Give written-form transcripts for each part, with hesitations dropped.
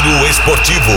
Giro Esportivo.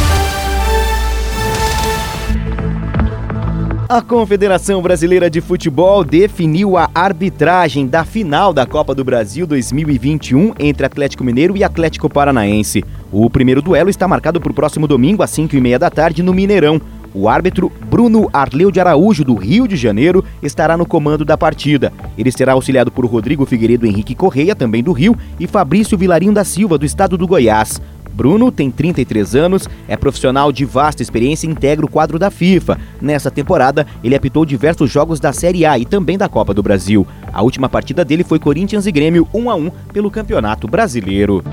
A Confederação Brasileira de Futebol definiu a arbitragem da final da Copa do Brasil 2021 entre Atlético Mineiro e Atlético Paranaense. O primeiro duelo está marcado para o próximo domingo, às 5h30 da tarde, no Mineirão. O árbitro Bruno Arleu de Araújo, do Rio de Janeiro, estará no comando da partida. Ele será auxiliado por Rodrigo Figueiredo Henrique Correia, também do Rio, e Fabrício Vilarinho da Silva, do estado do Goiás. Bruno tem 33 anos, é profissional de vasta experiência e integra o quadro da FIFA. Nessa temporada, ele apitou diversos jogos da Série A e também da Copa do Brasil. A última partida dele foi Corinthians e Grêmio 1-1 pelo Campeonato Brasileiro.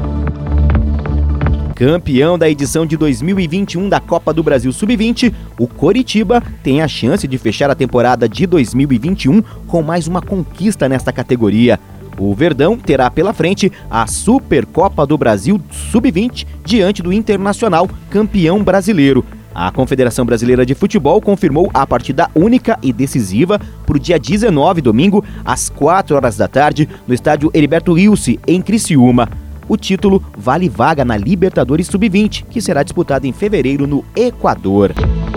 Campeão da edição de 2021 da Copa do Brasil Sub-20, o Coritiba tem a chance de fechar a temporada de 2021 com mais uma conquista nesta categoria. O Verdão terá pela frente a Supercopa do Brasil Sub-20 diante do Internacional, campeão brasileiro. A Confederação Brasileira de Futebol confirmou a partida única e decisiva para o dia 19, domingo, às 4h da tarde, no estádio Heriberto Wilson, em Criciúma. O título vale vaga na Libertadores Sub-20, que será disputada em fevereiro no Equador.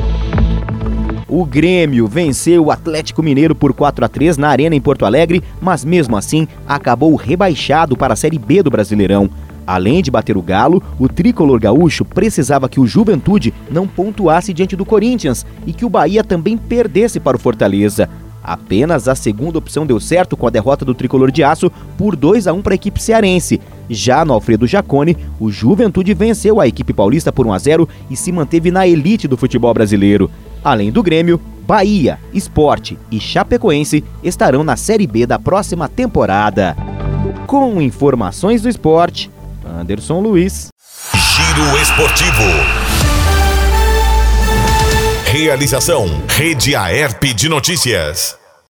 O Grêmio venceu o Atlético Mineiro por 4-3 na Arena em Porto Alegre, mas mesmo assim acabou rebaixado para a Série B do Brasileirão. Além de bater o Galo, o tricolor gaúcho precisava que o Juventude não pontuasse diante do Corinthians e que o Bahia também perdesse para o Fortaleza. Apenas a segunda opção deu certo com a derrota do tricolor de aço por 2-1 para a equipe cearense. Já no Alfredo Jaconi, o Juventude venceu a equipe paulista por 1-0 e se manteve na elite do futebol brasileiro. Além do Grêmio, Bahia, Sport e Chapecoense estarão na Série B da próxima temporada. Com informações do esporte, Anderson Luiz. Giro Esportivo. Realização: Rede Aerp de Notícias.